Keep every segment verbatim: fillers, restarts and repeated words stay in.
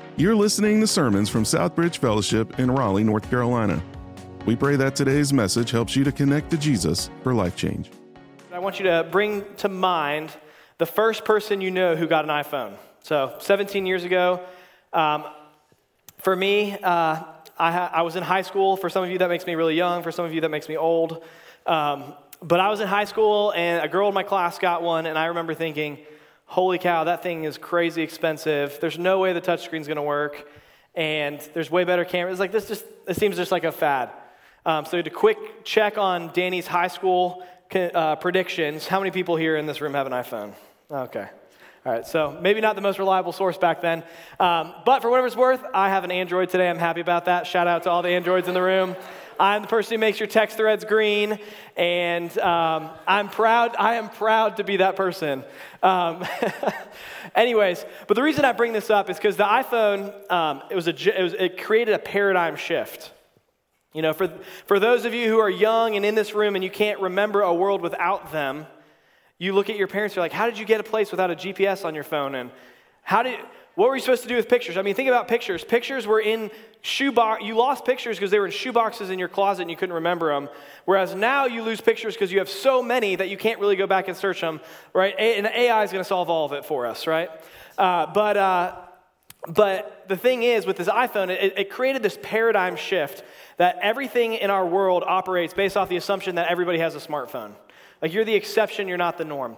You're listening to sermons from Southbridge Fellowship in Raleigh, North Carolina. We pray that today's message helps you to connect to Jesus for life change. I want you to bring to mind the first person you know who got an iPhone. So seventeen years ago, um, for me, uh, I, ha- I was in high school. For some of you, that makes me really young. For some of you, that makes me old. Um, but I was in high school, and a girl in my class got one, and I remember thinking, holy cow, that thing is crazy expensive. There's no way the touchscreen's going to work, and there's way better cameras. Like this just, it seems just like a fad. Um, so to quick check on Danny's high school uh, predictions, how many people here in this room have an iPhone? Okay. All right, so maybe not the most reliable source back then. Um, but for whatever it's worth, I have an Android today. I'm happy about that. Shout out to all the Androids in the room. I'm the person who makes your text threads green, and um, I'm proud. I am proud to be that person. Um, anyways, but the reason I bring this up is because the iPhone, um, it was a, it was, it created a paradigm shift. You know, for for those of you who are young and in this room and you can't remember a world without them, you look at your parents, you're like, how did you get a place without a G P S on your phone? And how did, what were you supposed to do with pictures? I mean, think about pictures. Pictures were in shoebox. You lost pictures because they were in shoeboxes in your closet and you couldn't remember them. Whereas now you lose pictures because you have so many that you can't really go back and search them, right? And A I is going to solve all of it for us, right? Uh, but uh, but the thing is, with this iPhone, it, it created this paradigm shift that everything in our world operates based off the assumption that everybody has a smartphone. Like you're the exception, you're not the norm.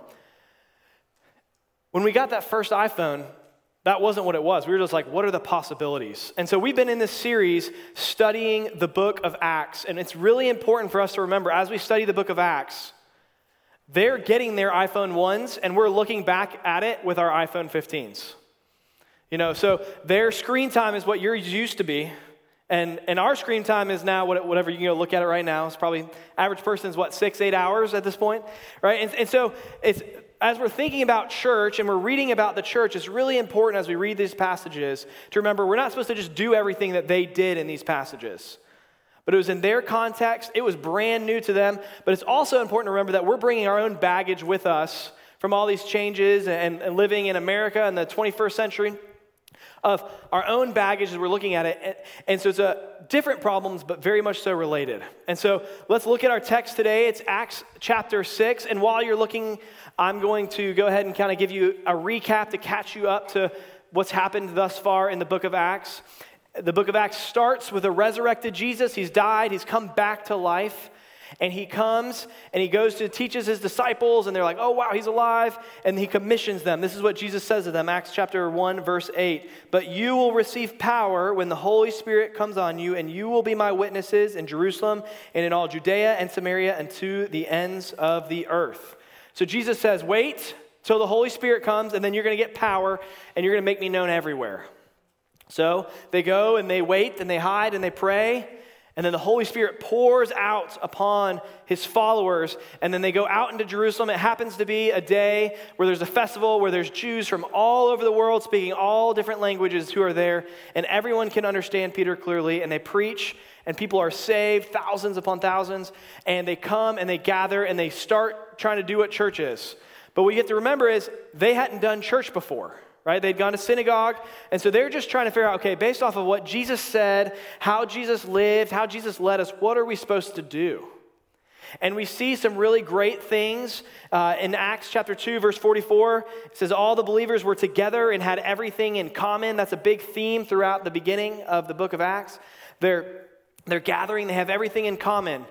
When we got that first iPhone, that wasn't what it was. We were just like, what are the possibilities? And so we've been in this series studying the book of Acts, and it's really important for us to remember as we study the book of Acts, they're getting their iPhone ones, and we're looking back at it with our iPhone fifteens. You know, so their screen time is what yours used to be. And and our screen time is now, whatever you can go look at it right now, it's probably, average person is what, six, eight hours at this point, right? And, and so it's as we're thinking about church and we're reading about the church, it's really important as we read these passages to remember we're not supposed to just do everything that they did in these passages. But it was in their context, it was brand new to them, but it's also important to remember that we're bringing our own baggage with us from all these changes and, and living in America in the twenty-first century. Of our own baggage as we're looking at it. And, and so it's a different problems, but very much so related. And so let's look at our text today. It's Acts chapter six. And while you're looking, I'm going to go ahead and kind of give you a recap to catch you up to what's happened thus far in the book of Acts. The book of Acts starts with a resurrected Jesus. He's died. He's come back to life. And he comes and he goes to teaches his disciples and they're like, oh, wow, he's alive. And he commissions them. This is what Jesus says to them, Acts chapter one, verse eight. But you will receive power when the Holy Spirit comes on you, and you will be my witnesses in Jerusalem and in all Judea and Samaria and to the ends of the earth. So Jesus says, wait till the Holy Spirit comes, and then you're going to get power and you're going to make me known everywhere. So they go and they wait and they hide and they pray. And then the Holy Spirit pours out upon his followers, and then they go out into Jerusalem. It happens to be a day where there's a festival, where there's Jews from all over the world speaking all different languages who are there, and everyone can understand Peter clearly, and they preach, and people are saved, thousands upon thousands, and they come and they gather, and they start trying to do what church is. But what you get to remember is they hadn't done church before. Right? They'd gone to synagogue, and so they're just trying to figure out, okay, based off of what Jesus said, how Jesus lived, how Jesus led us, what are we supposed to do? And we see some really great things uh, in Acts chapter two, verse forty-four. It says, all the believers were together and had everything in common. That's a big theme throughout the beginning of the book of Acts. They're, they're gathering, they have everything in common.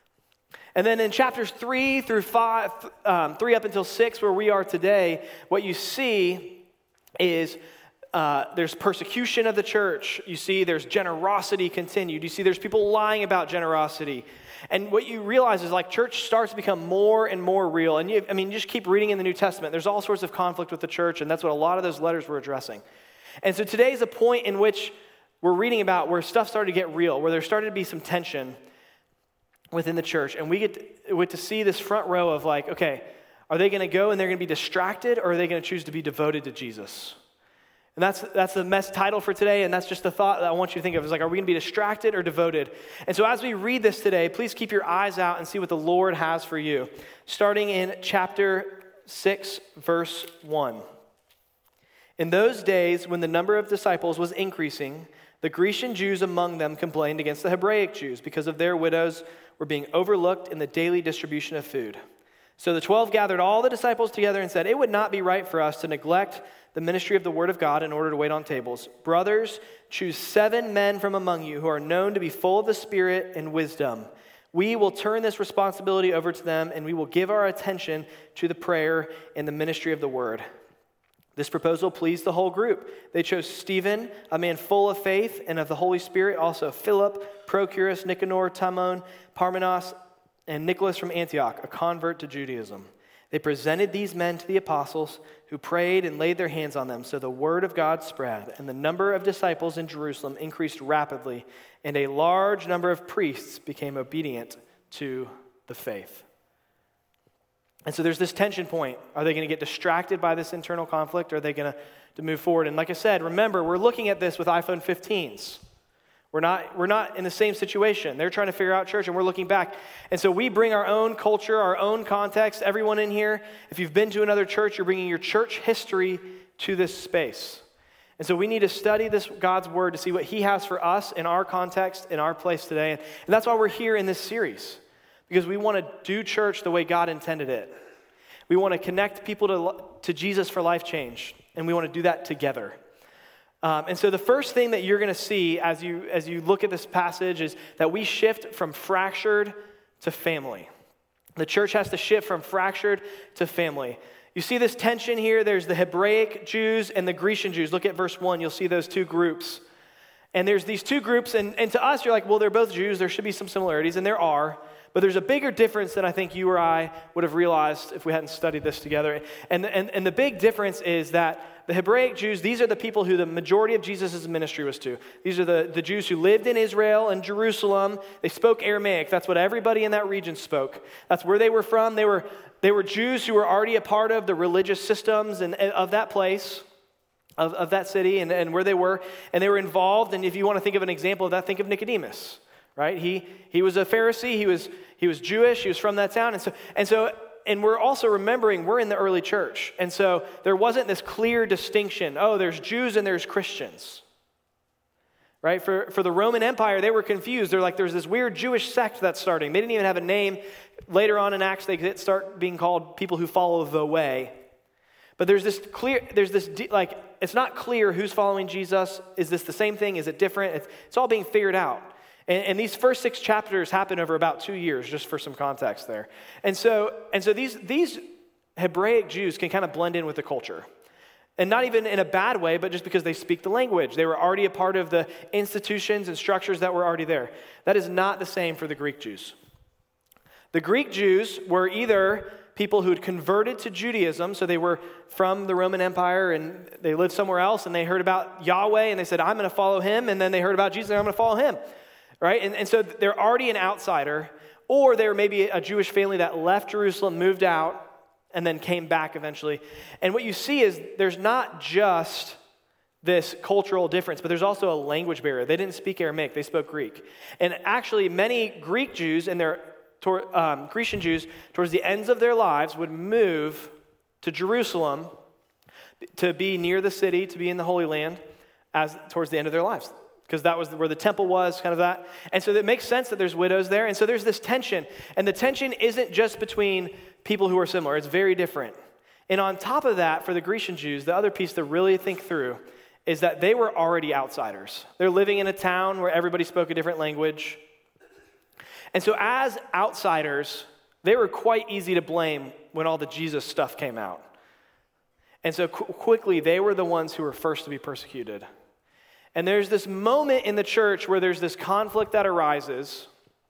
And then in chapters three through five, um, three up until six, where we are today, what you see is uh, there's persecution of the church. You see there's generosity continued. You see there's people lying about generosity. And what you realize is like church starts to become more and more real. And you, I mean, you just keep reading in the New Testament. There's all sorts of conflict with the church, and that's what a lot of those letters were addressing. And so today is a point in which we're reading about where stuff started to get real, where there started to be some tension within the church. And we get to, we get to see this front row of like, okay, are they going to go and they're going to be distracted, or are they going to choose to be devoted to Jesus? And that's that's the mess title for today, and that's just the thought that I want you to think of. Is like, are we going to be distracted or devoted? And so as we read this today, please keep your eyes out and see what the Lord has for you. Starting in chapter six, verse one. In those days, when the number of disciples was increasing, the Grecian Jews among them complained against the Hebraic Jews because of their widows were being overlooked in the daily distribution of food. So the twelve gathered all the disciples together and said, "It would not be right for us to neglect the ministry of the word of God in order to wait on tables. Brothers, choose seven men from among you who are known to be full of the Spirit and wisdom. We will turn this responsibility over to them, and we will give our attention to the prayer and the ministry of the word." This proposal pleased the whole group. They chose Stephen, a man full of faith and of the Holy Spirit, also Philip, Prochorus, Nicanor, Timon, Parmenas, and Nicholas from Antioch, a convert to Judaism. They presented these men to the apostles, who prayed and laid their hands on them. So the word of God spread, and the number of disciples in Jerusalem increased rapidly, and a large number of priests became obedient to the faith. And so there's this tension point. Are they going to get distracted by this internal conflict, or are they going to, to move forward? And like I said, remember, we're looking at this with iPhone fifteens. We're not, we're not in the same situation. They're trying to figure out church, and we're looking back. And so we bring our own culture, our own context. Everyone in here, if you've been to another church, you're bringing your church history to this space. And so we need to study this God's word to see what he has for us in our context, in our place today. And that's why we're here in this series, because we want to do church the way God intended it. We want to connect people to, to Jesus for life change, and we want to do that together. Um, and so the first thing that you're going to see as you as you look at this passage is that we shift from fractured to family. The church has to shift from fractured to family. You see this tension here. There's the Hebraic Jews and the Grecian Jews. Look at verse one. You'll see those two groups. And there's these two groups, and, and to us, you're like, well, they're both Jews. There should be some similarities, and there are. But there's a bigger difference than I think you or I would have realized if we hadn't studied this together. And, and, and the big difference is that the Hebraic Jews, these are the people who the majority of Jesus' ministry was to. These are the, the Jews who lived in Israel and Jerusalem. They spoke Aramaic. That's what everybody in that region spoke. That's where they were from. They were, they were Jews who were already a part of the religious systems and, and of that place, of, of that city, and, and where they were. And they were involved. And if you want to think of an example of that, think of Nicodemus. Right? He he was a Pharisee, he was he was Jewish, he was from that town. And so and so and we're also remembering we're in the early church. And so there wasn't this clear distinction. Oh, there's Jews and there's Christians. Right? For for the Roman Empire, they were confused. They're like, there's this weird Jewish sect that's starting. They didn't even have a name. Later on in Acts, they start being called people who follow the way. But there's this clear, there's this, like, it's not clear who's following Jesus. Is this the same thing? Is it different? It's, it's all being figured out. And, and these first six chapters happen over about two years, just for some context there. And so, and so these, these Hebraic Jews can kind of blend in with the culture. And not even in a bad way, but just because they speak the language. They were already a part of the institutions and structures that were already there. That is not the same for the Greek Jews. The Greek Jews were either people who had converted to Judaism, so they were from the Roman Empire and they lived somewhere else, and they heard about Yahweh and they said, I'm going to follow him, and then they heard about Jesus and I'm going to follow him. Right? And, and so they're already an outsider, or they were maybe a Jewish family that left Jerusalem, moved out, and then came back eventually. And what you see is there's not just this cultural difference, but there's also a language barrier. They didn't speak Aramaic, they spoke Greek. And actually many Greek Jews and their um, Grecian Jews, towards the ends of their lives, would move to Jerusalem to be near the city, to be in the Holy Land, as towards the end of their lives. Because that was where the temple was, kind of that. And so it makes sense that there's widows there. And so there's this tension. And the tension isn't just between people who are similar. It's very different. And on top of that, for the Grecian Jews, the other piece to really think through is that they were already outsiders. They're living in a town where everybody spoke a different language. And so as outsiders, they were quite easy to blame when all the Jesus stuff came out. And so qu- quickly, they were the ones who were first to be persecuted. And there's this moment in the church where there's this conflict that arises.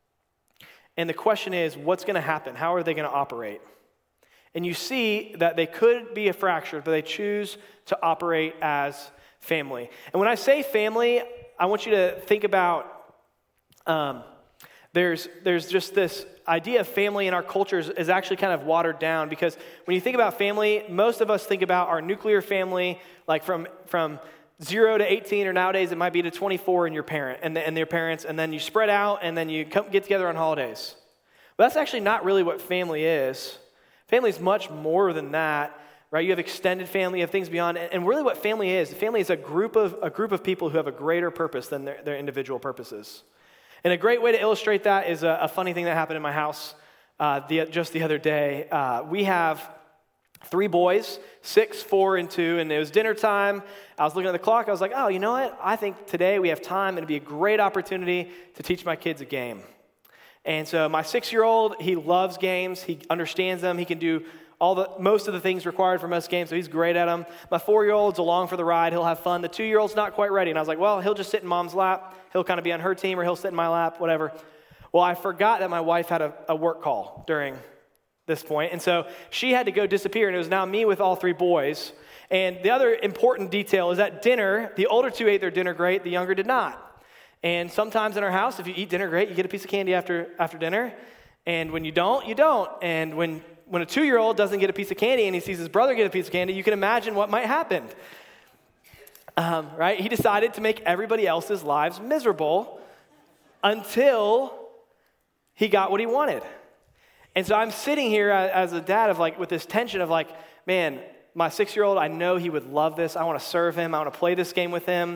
And the question is, what's going to happen? How are they going to operate? And you see that they could be a fractured, but they choose to operate as family. And when I say family, I want you to think about, um, there's, there's just this idea of family in our cultures is actually kind of watered down, because when you think about family, most of us think about our nuclear family, like from from zero to eighteen, or nowadays it might be to twenty-four and your parent and, the, and their parents, and then you spread out and then you come get together on holidays. But that's actually not really what family is. Family is much more than that. right? You have extended family, you have things beyond. And really what family is, family is a group of a group of people who have a greater purpose than their, their individual purposes. And a great way to illustrate that is a, a funny thing that happened in my house uh, the, just the other day. Uh, we have three boys, six, four, and two, and it was dinner time. I was looking at the clock. I was like, oh, you know what? I think today we have time, and it'd be a great opportunity to teach my kids a game. And so my six-year-old, he loves games. He understands them. He can do all the most of the things required for most games, so he's great at them. My four-year-old's along for the ride. He'll have fun. The two-year-old's not quite ready. And I was like, well, he'll just sit in mom's lap. He'll kind of be on her team, or he'll sit in my lap, whatever. Well, I forgot that my wife had a, a work call during this point, and so she had to go disappear, and it was now me with all three boys. And the other important detail is that dinner, the older two ate their dinner great, the younger did not. And sometimes in our house, if you eat dinner great, you get a piece of candy after after dinner, and when you don't, you don't. And when When a two-year-old doesn't get a piece of candy and he sees his brother get a piece of candy, you can imagine what might happen, um, right? He decided to make everybody else's lives miserable until he got what he wanted. And so I'm sitting here as a dad of like with this tension of like, man, my six-year-old, I know he would love this. I want to serve him. I want to play this game with him.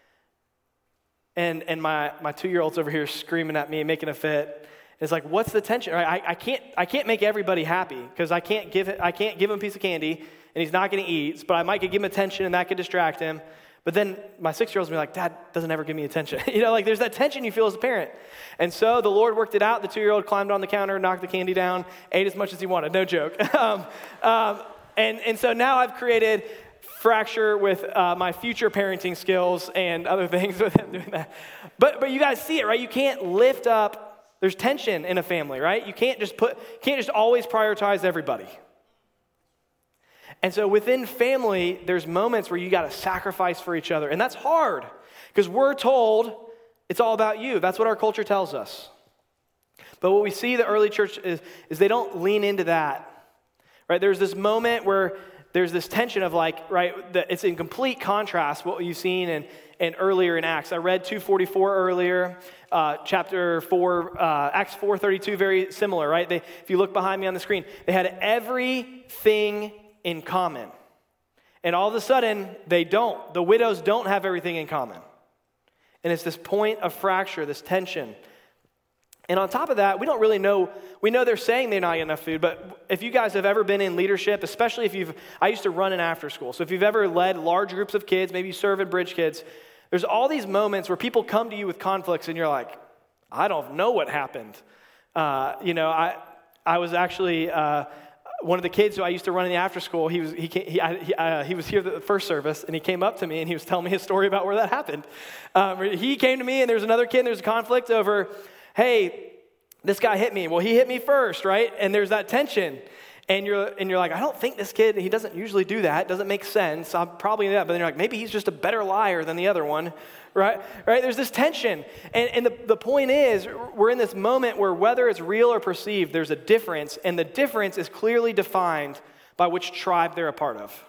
And and my my two-year-old's over here screaming at me, making a fit. It's like, what's the tension? Right? I, I can't I can't make everybody happy because I can't give it, I can't give him a piece of candy and he's not going to eat. But I might give him attention and that could distract him. But then my six-year-old's gonna be like, Dad doesn't ever give me attention. You know, like there's that tension you feel as a parent. And so the Lord worked it out. The two-year-old climbed on the counter, knocked the candy down, ate as much as he wanted. No joke. um, um, and and so now I've created fracture with uh, my future parenting skills and other things with him doing that. But but you guys see it, right? You can't lift up. There's tension in a family, right? You can't just put, can't just always prioritize everybody. And so within family, there's moments where you got to sacrifice for each other. And that's hard because we're told it's all about you. That's what our culture tells us. But what we see the early church is, is they don't lean into that, right? There's this moment where there's this tension of like, right, that it's in complete contrast what you've seen in, in earlier in Acts. I read two forty-four earlier, uh, chapter four, uh, Acts four thirty-two, very similar, right? They, if you look behind me on the screen, they had everything in common. And all of a sudden, they don't. The widows don't have everything in common. And it's this point of fracture, this tension. And on top of that, we don't really know, we know they're saying they're not getting enough food, but if you guys have ever been in leadership, especially if you've, I used to run an after school, so if you've ever led large groups of kids, maybe you serve at Bridge Kids, there's all these moments where people come to you with conflicts and you're like, I don't know what happened. Uh, you know, I I was actually, uh, one of the kids who I used to run in the after school, he was he came, he, I, he, uh, he was here at the first service, and he came up to me and he was telling me a story about where that happened. Um, he came to me and there was another kid and there was a conflict over, hey, this guy hit me. Well, he hit me first, right? And there's that tension. And you're and you're like, I don't think this kid, he doesn't usually do that. It doesn't make sense. I'm probably that. But then you're like, maybe he's just a better liar than the other one, right? Right? There's this tension. And, and the, the point is, we're in this moment where whether it's real or perceived, there's a difference. And the difference is clearly defined by which tribe they're a part of.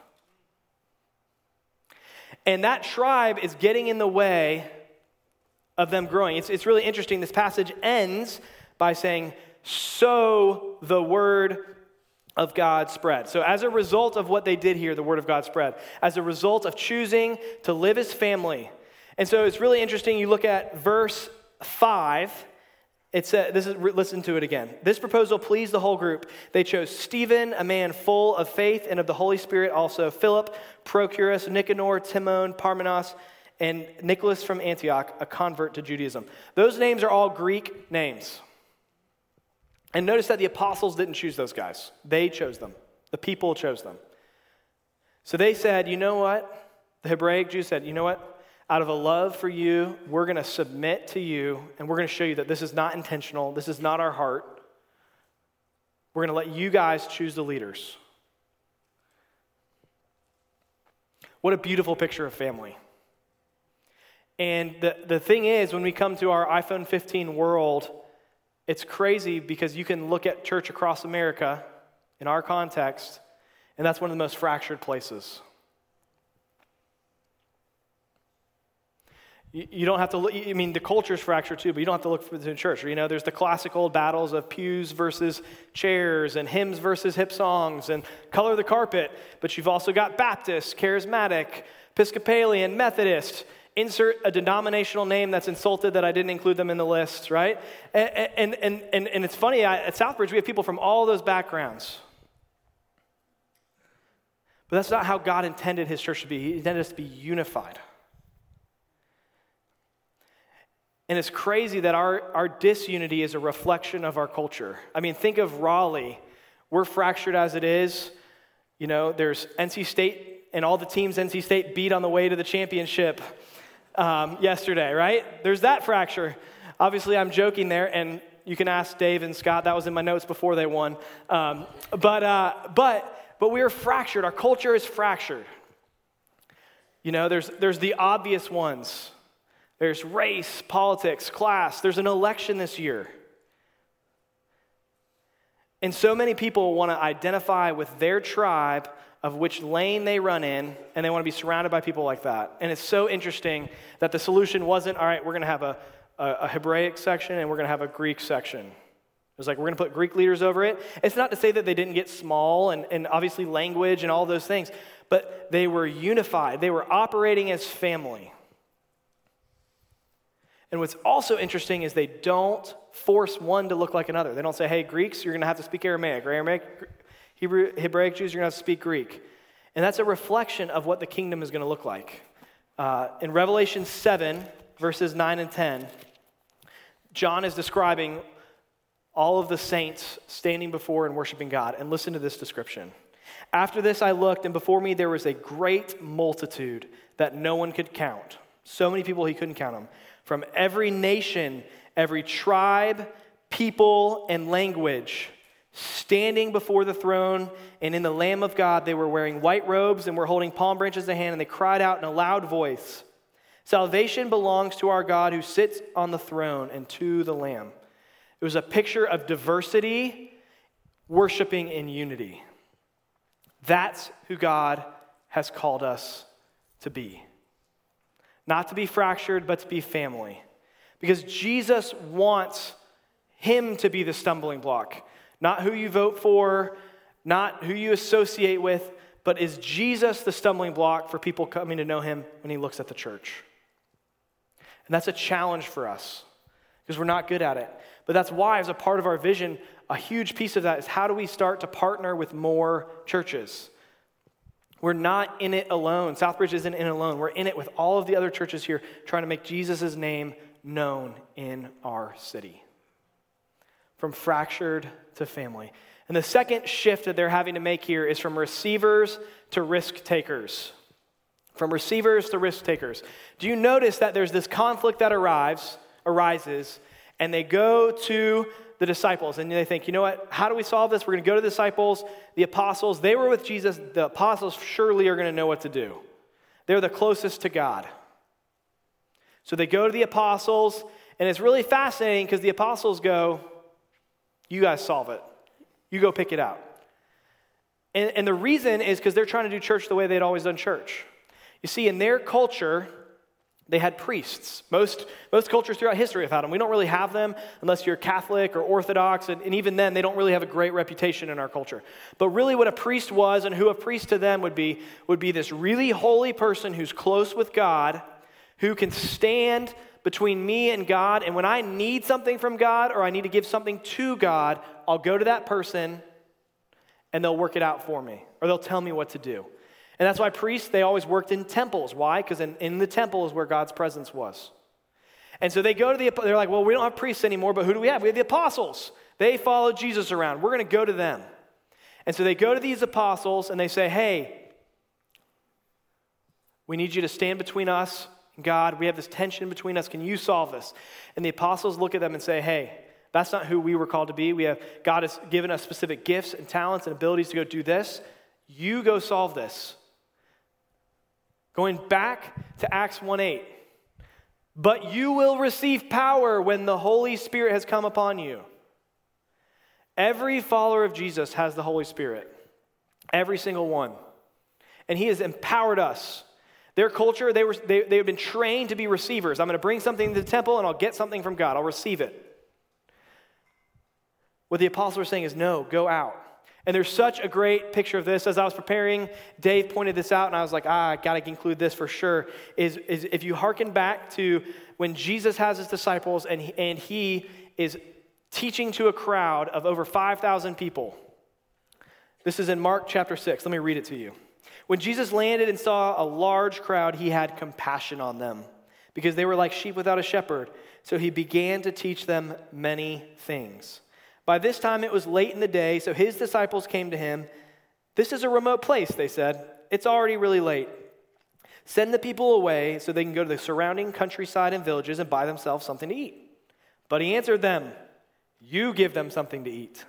And that tribe is getting in the way of them growing. It's, it's really interesting. This passage ends by saying, so the word of God spread. So as a result of what they did here, the word of God spread. As a result of choosing to live as family. And so it's really interesting. You look at verse five. It says, this is, listen to it again. This proposal pleased the whole group. They chose Stephen, a man full of faith and of the Holy Spirit, also Philip, Prochorus, Nicanor, Timon, Parmenas, and Nicholas from Antioch, a convert to Judaism. Those names are all Greek names. And notice that the apostles didn't choose those guys. They chose them. The people chose them. So they said, you know what? The Hebraic Jews said, you know what? Out of a love for you, we're going to submit to you, and we're going to show you that this is not intentional. This is not our heart. We're going to let you guys choose the leaders. What a beautiful picture of family. And the, the thing is, when we come to our iPhone fifteen world, it's crazy because you can look at church across America in our context, and that's one of the most fractured places. You, you don't have to look, I mean, the culture's fractured too, but you don't have to look for the church. You know, there's the classical battles of pews versus chairs and hymns versus hip songs and color the carpet. But you've also got Baptist, Charismatic, Episcopalian, Methodist. Insert a denominational name that's insulted that I didn't include them in the list, right? And, and, and, and, and it's funny, at Southbridge, we have people from all those backgrounds. But that's not how God intended his church to be. He intended us to be unified. And it's crazy that our, our disunity is a reflection of our culture. I mean, think of Raleigh. We're fractured as it is. You know, there's N C State and all the teams N C State beat on the way to the championship um, yesterday, right? There's that fracture. Obviously, I'm joking there, and you can ask Dave and Scott. That was in my notes before they won. Um, but uh, but but we are fractured. Our culture is fractured. You know, there's there's the obvious ones. There's race, politics, class. There's an election this year. And so many people want to identify with their tribe of which lane they run in, and they want to be surrounded by people like that. And it's so interesting that the solution wasn't, all right, we're going to have a, a, a Hebraic section and we're going to have a Greek section. It was like, we're going to put Greek leaders over it. It's not to say that they didn't get small and, and obviously language and all those things, but they were unified. They were operating as family. And what's also interesting is they don't force one to look like another. They don't say, hey, Greeks, you're going to have to speak Aramaic, or Aramaic, Hebrew, Hebraic Jews, you're going to have to speak Greek. And that's a reflection of what the kingdom is going to look like. Uh, in Revelation seven, verses nine and ten, John is describing all of the saints standing before and worshiping God. And listen to this description. After this I looked, and before me there was a great multitude that no one could count. So many people he couldn't count them. From every nation, every tribe, people, and language, standing before the throne and in the Lamb of God, they were wearing white robes and were holding palm branches in hand, and they cried out in a loud voice, "Salvation belongs to our God who sits on the throne and to the Lamb." It was a picture of diversity, worshiping in unity. That's who God has called us to be. Not to be fractured, but to be family. Because Jesus wants him to be the stumbling block. Not who you vote for, not who you associate with, but is Jesus the stumbling block for people coming to know him when he looks at the church? And that's a challenge for us, because we're not good at it. But that's why, as a part of our vision, a huge piece of that is how do we start to partner with more churches? We're not in it alone. Southbridge isn't in it alone. We're in it with all of the other churches here trying to make Jesus' name known in our city. From fractured to family. And the second shift that they're having to make here is from receivers to risk takers. From receivers to risk takers. Do you notice that there's this conflict that arrives, arises, and they go to the disciples, and they think, you know what, how do we solve this? We're going to go to the disciples, the apostles. They were with Jesus. The apostles surely are going to know what to do. They're the closest to God. So they go to the apostles, and it's really fascinating because the apostles go, you guys solve it. You go pick it out. And, and the reason is because they're trying to do church the way they'd always done church. You see, in their culture, they had priests. Most, most cultures throughout history have had them. We don't really have them unless you're Catholic or Orthodox, and, and even then, they don't really have a great reputation in our culture. But really what a priest was and who a priest to them would be, would be this really holy person who's close with God, who can stand between me and God, and when I need something from God or I need to give something to God, I'll go to that person and they'll work it out for me, or they'll tell me what to do. And that's why priests, they always worked in temples. Why? Because in, in the temple is where God's presence was. And so they go to the, they're like, well, we don't have priests anymore, but who do we have? We have the apostles. They followed Jesus around. We're going to go to them. And so they go to these apostles and they say, hey, we need you to stand between us and God. We have this tension between us. Can you solve this? And the apostles look at them and say, hey, that's not who we were called to be. We have, God has given us specific gifts and talents and abilities to go do this. You go solve this. Going back to Acts one eight. But you will receive power when the Holy Spirit has come upon you. Every follower of Jesus has the Holy Spirit. Every single one. And he has empowered us. Their culture, they were they, they had been trained to be receivers. I'm going to bring something to the temple and I'll get something from God. I'll receive it. What the apostles were saying is, no, go out. And there's such a great picture of this. As I was preparing, Dave pointed this out, and I was like, ah, I got to include this for sure, is, is if you hearken back to when Jesus has his disciples and he, and he is teaching to a crowd of over five thousand people. This is in Mark chapter six. Let me read it to you. When Jesus landed and saw a large crowd, he had compassion on them because they were like sheep without a shepherd. So he began to teach them many things. By this time, it was late in the day, so his disciples came to him. This is a remote place, they said. It's already really late. Send the people away so they can go to the surrounding countryside and villages and buy themselves something to eat. But he answered them, you give them something to eat.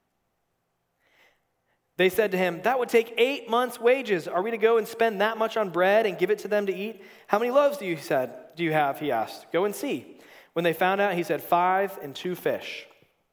They said to him, that would take eight months' wages. Are we to go and spend that much on bread and give it to them to eat? How many loaves do you said do you have? He asked. Go and see. When they found out, he said, five and two fish.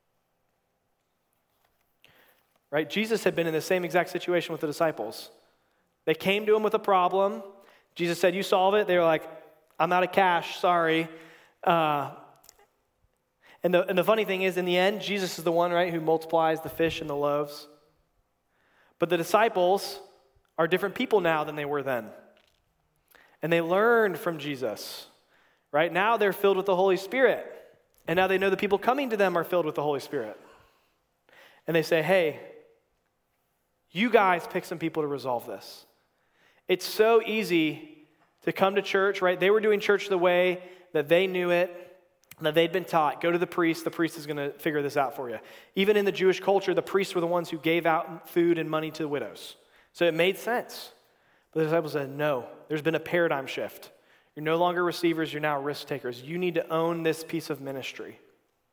Right? Jesus had been in the same exact situation with the disciples. They came to him with a problem. Jesus said, you solve it. They were like, I'm out of cash, sorry. Uh, and, the, and the funny thing is, in the end, Jesus is the one, right, who multiplies the fish and the loaves. But the disciples are different people now than they were then. And they learned from Jesus. Right? Now they're filled with the Holy Spirit. And now they know the people coming to them are filled with the Holy Spirit. And they say, hey, you guys pick some people to resolve this. It's so easy to come to church, right? They were doing church the way that they knew it, that they'd been taught. Go to the priest. The priest is going to figure this out for you. Even in the Jewish culture, the priests were the ones who gave out food and money to the widows. So it made sense. But the disciples said, no, there's been a paradigm shift. You're no longer receivers. You're now risk takers. You need to own this piece of ministry.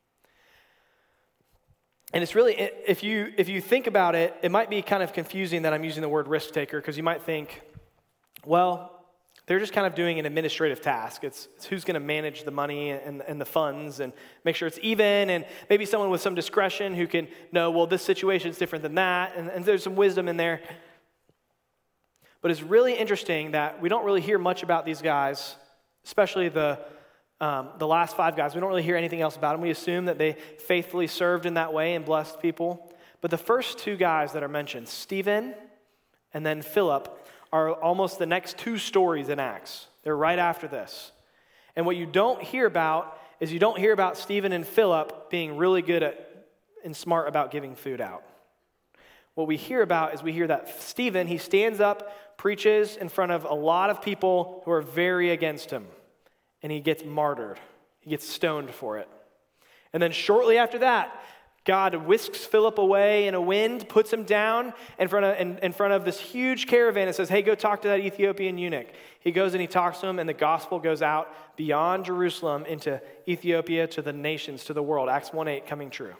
And it's really, if you if you think about it, it might be kind of confusing that I'm using the word risk taker, because you might think, well, they're just kind of doing an administrative task. It's, it's who's going to manage the money and, and the funds and make sure it's even, and maybe someone with some discretion who can know, well, this situation is different than that, and, and there's some wisdom in there. But it's really interesting that we don't really hear much about these guys, especially the Um, the last five guys. We don't really hear anything else about them. We assume that they faithfully served in that way and blessed people. But the first two guys that are mentioned, Stephen and then Philip, are almost the next two stories in Acts. They're right after this. And what you don't hear about is you don't hear about Stephen and Philip being really good at and smart about giving food out. What we hear about is we hear that Stephen, he stands up, preaches in front of a lot of people who are very against him. And he gets martyred. He gets stoned for it. And then shortly after that, God whisks Philip away in a wind, puts him down in front of, in, in front of this huge caravan and says, hey, go talk to that Ethiopian eunuch. He goes and he talks to him, and the gospel goes out beyond Jerusalem into Ethiopia, to the nations, to the world. Acts one eight coming true.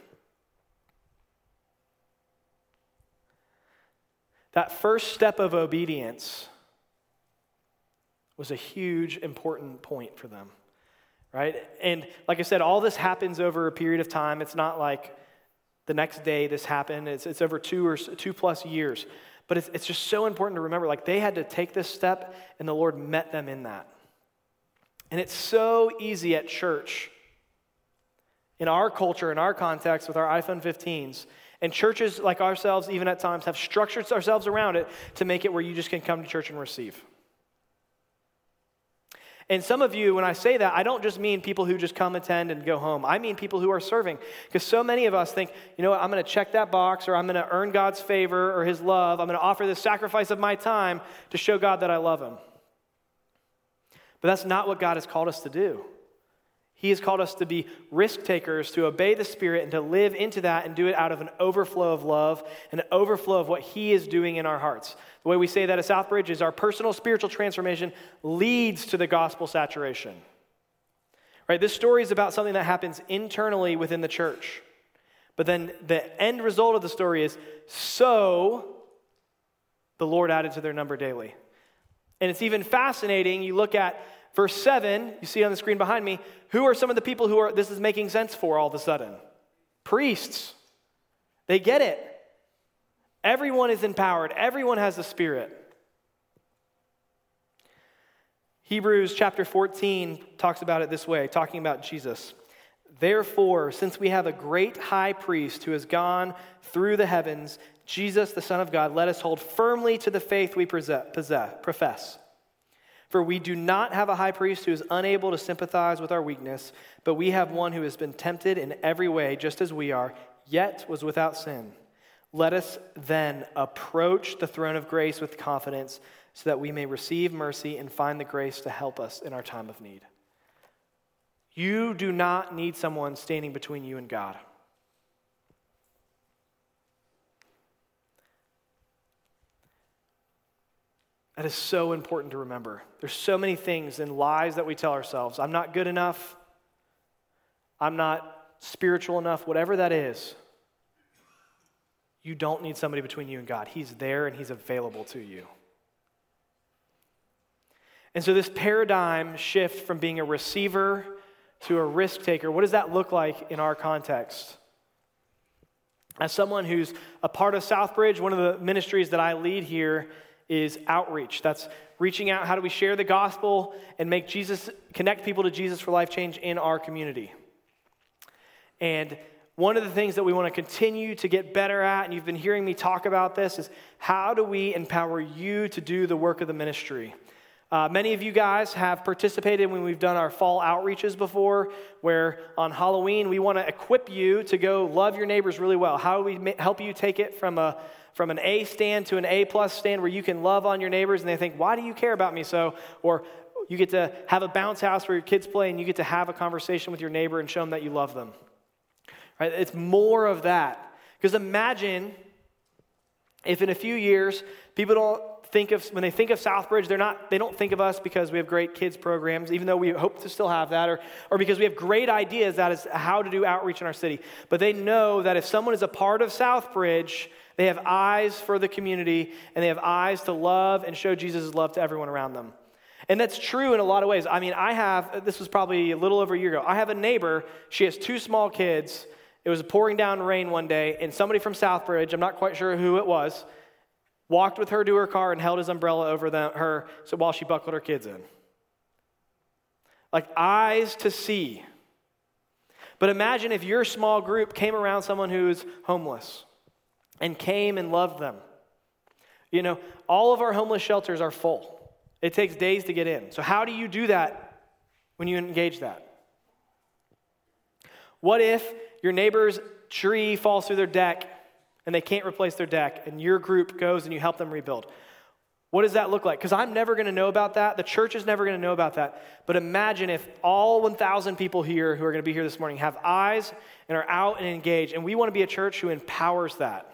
That first step of obedience was a huge, important point for them, right? And like I said, all this happens over a period of time. It's not like the next day this happened. It's, it's over two or two plus years. But it's, it's just so important to remember, like they had to take this step, and the Lord met them in that. And it's so easy at church, in our culture, in our context, with our iPhone fifteens, and churches like ourselves, even at times, have structured ourselves around it to make it where you just can come to church and receive. And some of you, when I say that, I don't just mean people who just come attend and go home. I mean people who are serving. Because so many of us think, you know what, I'm going to check that box, or I'm going to earn God's favor or his love. I'm going to offer the sacrifice of my time to show God that I love him. But that's not what God has called us to do. He has called us to be risk takers, to obey the Spirit and to live into that and do it out of an overflow of love, and an overflow of what he is doing in our hearts. The way we say that at Southbridge is our personal spiritual transformation leads to the gospel saturation. Right? This story is about something that happens internally within the church. But then the end result of the story is, so the Lord added to their number daily. And it's even fascinating. You look at verse seven, you see on the screen behind me, who are some of the people who are this is making sense for all of a sudden? Priests. They get it. Everyone is empowered. Everyone has the Spirit. Hebrews chapter fourteen talks about it this way, talking about Jesus. Therefore, since we have a great high priest who has gone through the heavens, Jesus, the Son of God, let us hold firmly to the faith we possess, possess, profess. For we do not have a high priest who is unable to sympathize with our weakness, but we have one who has been tempted in every way, just as we are, yet was without sin. Let us then approach the throne of grace with confidence, so that we may receive mercy and find the grace to help us in our time of need. You do not need someone standing between you and God. That is so important to remember. There's so many things and lies that we tell ourselves. I'm not good enough. I'm not spiritual enough, whatever that is. You don't need somebody between you and God. He's there and he's available to you. And so this paradigm shift from being a receiver to a risk taker, what does that look like in our context? As someone who's a part of Southbridge, one of the ministries that I lead here is outreach. That's reaching out. How do we share the gospel and make Jesus, connect people to Jesus for life change in our community? And one of the things that we want to continue to get better at, and you've been hearing me talk about this, is how do we empower you to do the work of the ministry? Uh, many of you guys have participated when we've done our fall outreaches before, where on Halloween we want to equip you to go love your neighbors really well. How do we ma- help you take it from a from an A stand to an A plus stand where you can love on your neighbors and they think, why do you care about me so? Or you get to have a bounce house where your kids play and you get to have a conversation with your neighbor and show them that you love them. Right? It's more of that. Because imagine if in a few years people don't think of, when they think of Southbridge, they're not, they don't think of us because we have great kids programs, even though we hope to still have that, or, or because we have great ideas that is how to do outreach in our city. But they know that if someone is a part of Southbridge, they have eyes for the community and they have eyes to love and show Jesus' love to everyone around them. And that's true in a lot of ways. I mean, I have, this was probably a little over a year ago, I have a neighbor, she has two small kids. It was pouring down rain one day, and somebody from Southbridge, I'm not quite sure who it was, walked with her to her car and held his umbrella over the, her so while she buckled her kids in. Like eyes to see. But imagine if your small group came around someone who's homeless and came and loved them. You know, all of our homeless shelters are full. It takes days to get in. So how do you do that when you engage that? What if your neighbor's tree falls through their deck and they can't replace their deck, and your group goes and you help them rebuild? What does that look like? Because I'm never going to know about that. The church is never going to know about that. But imagine if all one thousand people here who are going to be here this morning have eyes and are out and engaged, and we want to be a church who empowers that.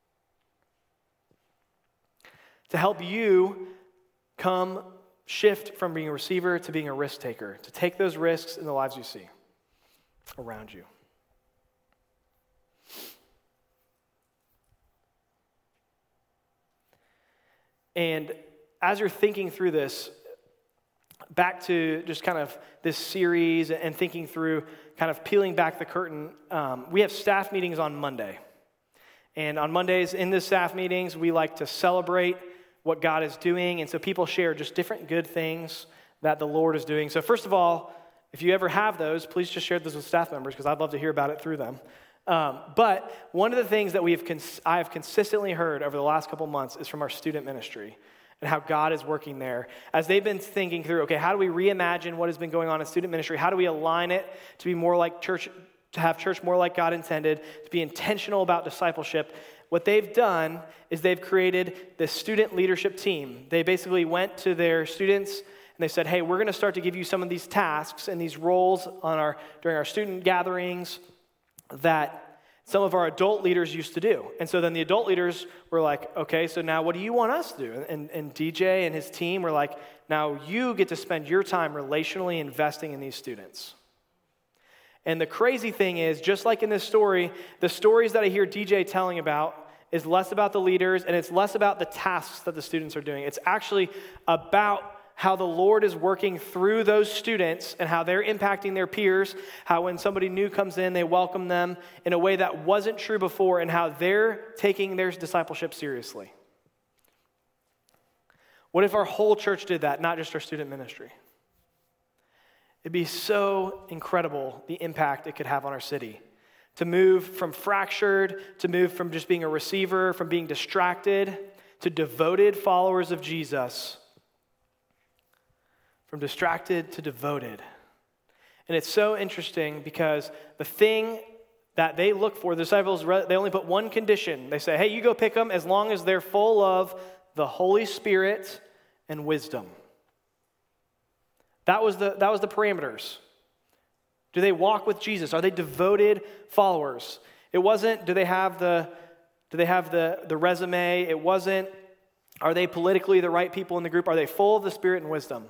To help you come shift from being a receiver to being a risk taker, to take those risks in the lives you see around you. And as you're thinking through this, back to just kind of this series and thinking through kind of peeling back the curtain, um, we have staff meetings on Monday. And on Mondays in the staff meetings, we like to celebrate what God is doing. And so people share just different good things that the Lord is doing. So first of all, if you ever have those, please just share those with staff members because I'd love to hear about it through them. Um, but one of the things that we have cons- I have consistently heard over the last couple months is from our student ministry and how God is working there. As they've been thinking through, okay, how do we reimagine what has been going on in student ministry? How do we align it to be more like church, to have church more like God intended, to be intentional about discipleship? What they've done is they've created this student leadership team. They basically went to their students and they said, hey, we're going to start to give you some of these tasks and these roles on our during our student gatherings that some of our adult leaders used to do. And so then the adult leaders were like, okay, so now what do you want us to do? And, and D J and his team were like, now you get to spend your time relationally investing in these students. And the crazy thing is, just like in this story, the stories that I hear D J telling about is less about the leaders and it's less about the tasks that the students are doing. It's actually about how the Lord is working through those students and how they're impacting their peers, how when somebody new comes in, they welcome them in a way that wasn't true before, and how they're taking their discipleship seriously. What if our whole church did that, not just our student ministry? It'd be so incredible the impact it could have on our city. To move from fractured, to move from just being a receiver, from being distracted, to devoted followers of Jesus. From distracted to devoted. And it's so interesting because the thing that they look for, the disciples, they only put one condition. They say, hey, you go pick them as long as they're full of the Holy Spirit and wisdom. That was the, that was the parameters. Do they walk with Jesus? Are they devoted followers? It wasn't, do they have the, do they have the, the resume? It wasn't, are they politically the right people in the group? Are they full of the Spirit and wisdom?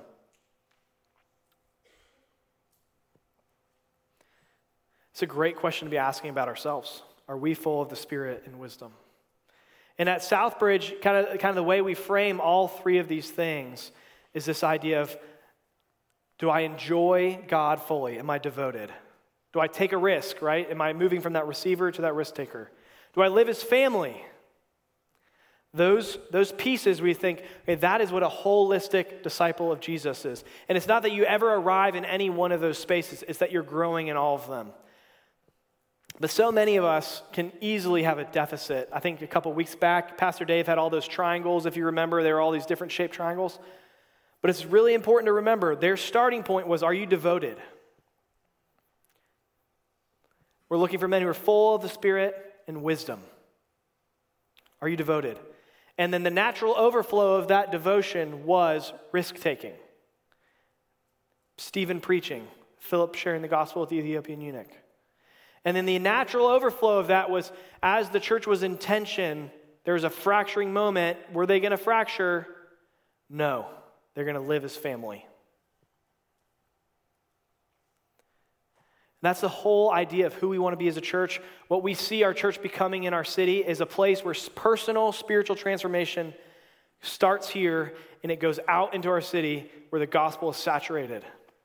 It's a great question to be asking about ourselves. Are we full of the Spirit and wisdom? And at Southbridge, kind of, kind of the way we frame all three of these things is this idea of, do I enjoy God fully? Am I devoted? Do I take a risk, right? Am I moving from that receiver to that risk taker? Do I live as family? Those, those pieces we think, okay, that is what a holistic disciple of Jesus is. And it's not that you ever arrive in any one of those spaces, it's that you're growing in all of them. But so many of us can easily have a deficit. I think a couple weeks back, Pastor Dave had all those triangles. If you remember, there were all these different shaped triangles. But it's really important to remember, their starting point was, are you devoted? We're looking for men who are full of the Spirit and wisdom. Are you devoted? And then the natural overflow of that devotion was risk-taking. Stephen preaching, Philip sharing the gospel with the Ethiopian eunuch. And then the natural overflow of that was, as the church was in tension, there was a fracturing moment. Were they going to fracture? No. They're going to live as family. That's the whole idea of who we want to be as a church. What we see our church becoming in our city is a place where personal spiritual transformation starts here and it goes out into our city where the gospel is saturated.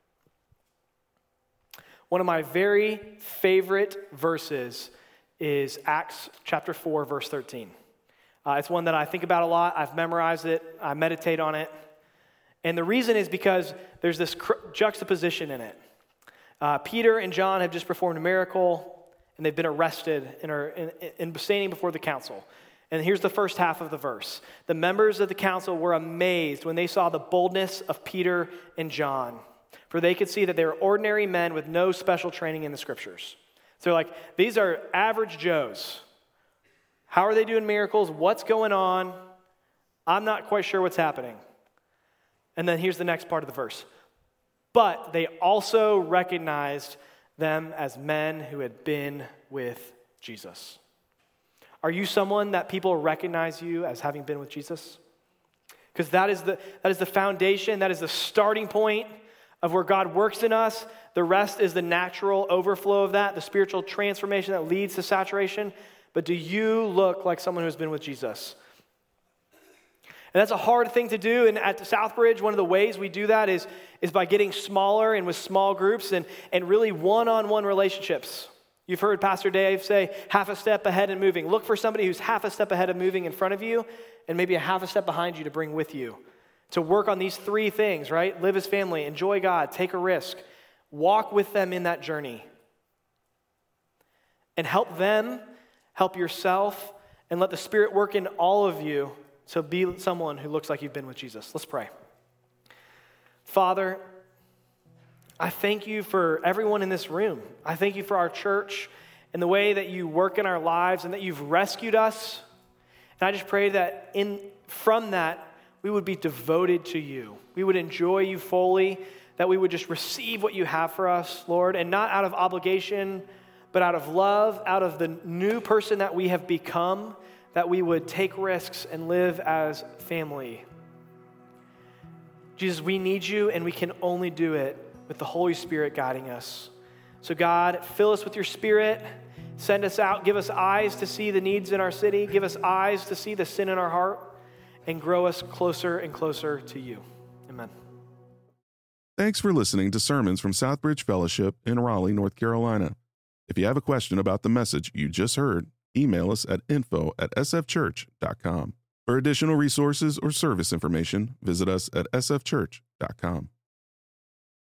One of my very favorite verses is Acts chapter four, verse thirteen. Uh, it's one that I think about a lot. I've memorized it. I meditate on it. And the reason is because there's this cr- juxtaposition in it. Uh, Peter and John have just performed a miracle, and they've been arrested and are in, in standing before the council. And here's the first half of the verse. The members of the council were amazed when they saw the boldness of Peter and John, for they could see that they were ordinary men with no special training in the scriptures. So they're like, these are average Joes. How are they doing miracles? What's going on? I'm not quite sure what's happening. And then here's the next part of the verse. But they also recognized them as men who had been with Jesus. Are you someone that people recognize you as having been with Jesus? Because that is the that is the foundation, that is the starting point of where God works in us. The rest is the natural overflow of that, the spiritual transformation that leads to saturation. But do you look like someone who's been with Jesus? And that's a hard thing to do. And at Southbridge, one of the ways we do that is, is by getting smaller and with small groups and, and really one-on-one relationships. You've heard Pastor Dave say, half a step ahead and moving. Look for somebody who's half a step ahead of moving in front of you and maybe a half a step behind you to bring with you. To work on these three things, right? Live as family, enjoy God, take a risk. Walk with them in that journey. And help them, help yourself, and let the Spirit work in all of you. So be someone who looks like you've been with Jesus. Let's pray. Father, I thank you for everyone in this room. I thank you for our church and the way that you work in our lives and that you've rescued us. And I just pray that in from that, we would be devoted to you. We would enjoy you fully, that we would just receive what you have for us, Lord, and not out of obligation, but out of love, out of the new person that we have become, that we would take risks and live as family. Jesus, we need you, and we can only do it with the Holy Spirit guiding us. So God, fill us with your Spirit. Send us out. Give us eyes to see the needs in our city. Give us eyes to see the sin in our heart, and grow us closer and closer to you. Amen. Thanks for listening to sermons from Southbridge Fellowship in Raleigh, North Carolina. If you have a question about the message you just heard, email us at info at s f church dot com. For additional resources or service information, visit us at s f church dot com.